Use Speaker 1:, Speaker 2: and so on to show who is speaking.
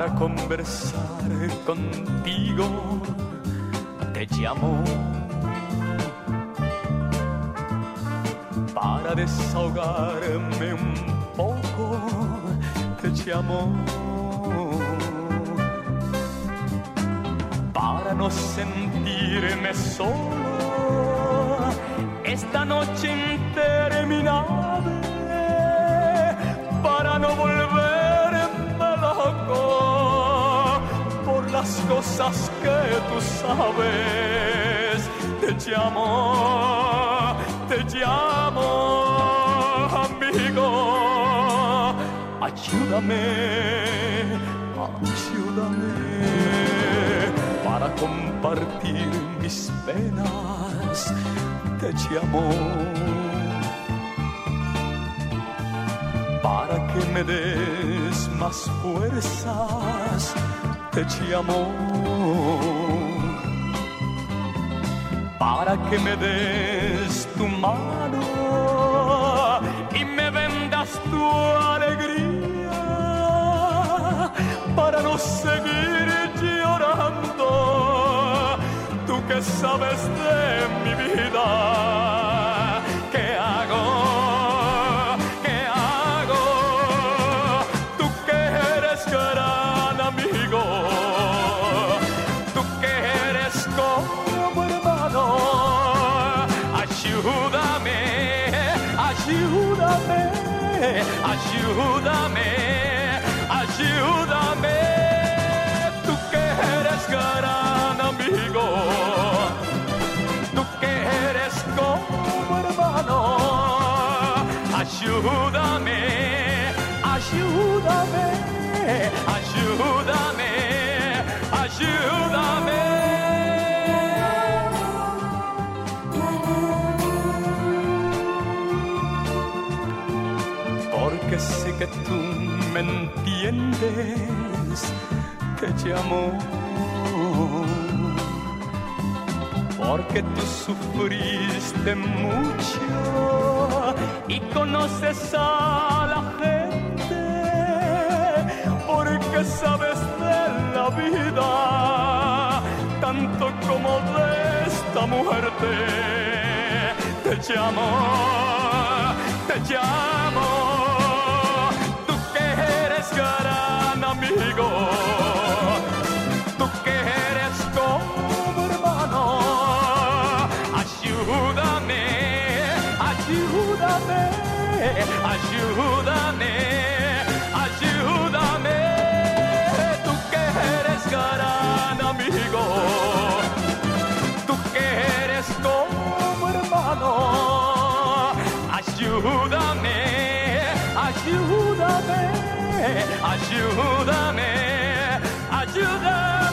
Speaker 1: para conversar contigo te llamo, para desahogarme un poco te llamo, para no sentirme solo esta noche interminable, para no volverme loco por las cosas que tú sabes. Te llamo, amigo, ayúdame, para compartir mis penas. Te llamo, para que me des más fuerzas. Te llamo, para que me des tu mano y me vendas tu alegría, para no seguir llorando. Tú que sabes de mi vida, ¿qué hago? ¿Qué hago? Tú que eres gran amigo, tú que eres como hermano, ayúdame, ayúdame, ayúdame, ayúdame. Tú que eres gran amigo, tú que eres como hermano, ayúdame, ayúdame, ayúdame, ayúdame. Porque sé que tú me entiendes, te llamo, porque tú sufriste mucho y conoces a la gente, porque sabes de la vida tanto como de esta muerte. Te llamo, te llamo, tú que eres gran amigo, tú que eres como hermano, ayúdame, ayúdame, ayúdame, ayúdame. Tú que eres gran amigo, tú que eres como hermano, ayúdame, ayúdame, ayúdame, ayúdame.